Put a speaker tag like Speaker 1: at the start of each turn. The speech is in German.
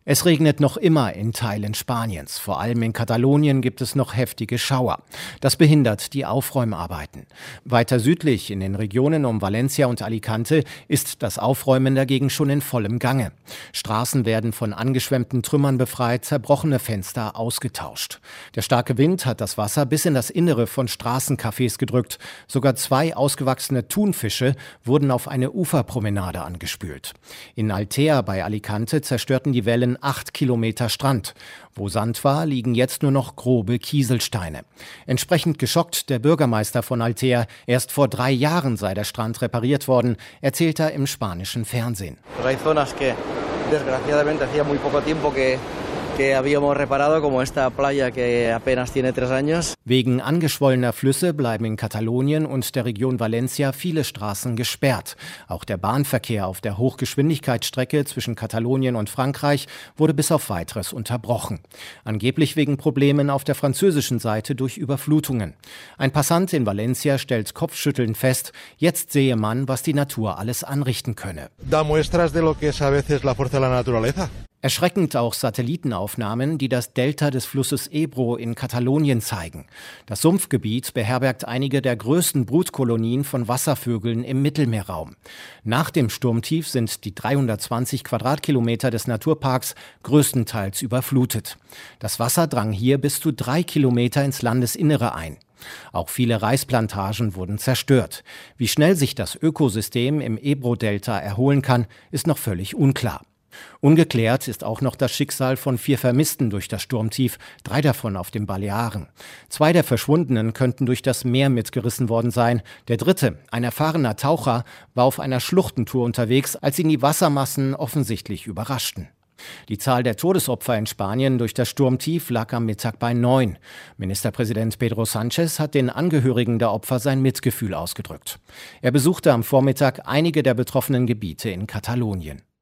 Speaker 1: Es regnet noch immer in Teilen Spaniens. Vor allem in Katalonien gibt es noch heftige Schauer. Das behindert die Aufräumarbeiten. Weiter südlich, in den Regionen um Valencia und Alicante, ist das Aufräumen dagegen schon in vollem Gange. Straßen werden von angeschwemmten Trümmern befreit, zerbrochene Fenster ausgetauscht. Der starke Wind hat das Wasser bis in das Innere von Straßencafés gedrückt. Sogar 2 ausgewachsene Thunfische wurden auf eine Uferpromenade angespült. In Altea bei Alicante zerstörten die Wellen 8 Kilometer Strand. Wo Sand war, liegen jetzt nur noch grobe Kieselsteine. Entsprechend geschockt der Bürgermeister von Altea. Erst vor 3 Jahren sei der Strand repariert worden, erzählt er im spanischen Fernsehen.
Speaker 2: Hay zonas que desgraciadamente hacía muy poco tiempo que habíamos reparado, como esta playa que apenas tiene 3 años.
Speaker 1: Wegen angeschwollener Flüsse bleiben in Katalonien und der Region Valencia viele Straßen gesperrt. Auch der Bahnverkehr auf der Hochgeschwindigkeitsstrecke zwischen Katalonien und Frankreich wurde bis auf Weiteres unterbrochen. Angeblich wegen Problemen auf der französischen Seite durch Überflutungen. Ein Passant in Valencia stellt kopfschüttelnd fest, jetzt sehe man, was die Natur alles anrichten könne.
Speaker 3: Da muestras de lo que es a veces la fuerza de la naturaleza.
Speaker 1: Erschreckend auch Satellitenaufnahmen, die das Delta des Flusses Ebro in Katalonien zeigen. Das Sumpfgebiet beherbergt einige der größten Brutkolonien von Wasservögeln im Mittelmeerraum. Nach dem Sturmtief sind die 320 Quadratkilometer des Naturparks größtenteils überflutet. Das Wasser drang hier bis zu 3 Kilometer ins Landesinnere ein. Auch viele Reisplantagen wurden zerstört. Wie schnell sich das Ökosystem im Ebro-Delta erholen kann, ist noch völlig unklar. Ungeklärt ist auch noch das Schicksal von 4 Vermissten durch das Sturmtief, 3 davon auf den Balearen. 2 der Verschwundenen könnten durch das Meer mitgerissen worden sein. Der 3., ein erfahrener Taucher, war auf einer Schluchtentour unterwegs, als ihn die Wassermassen offensichtlich überraschten. Die Zahl der Todesopfer in Spanien durch das Sturmtief lag am Mittag bei 9. Ministerpräsident Pedro Sánchez hat den Angehörigen der Opfer sein Mitgefühl ausgedrückt. Er besuchte am Vormittag einige der betroffenen Gebiete in Katalonien.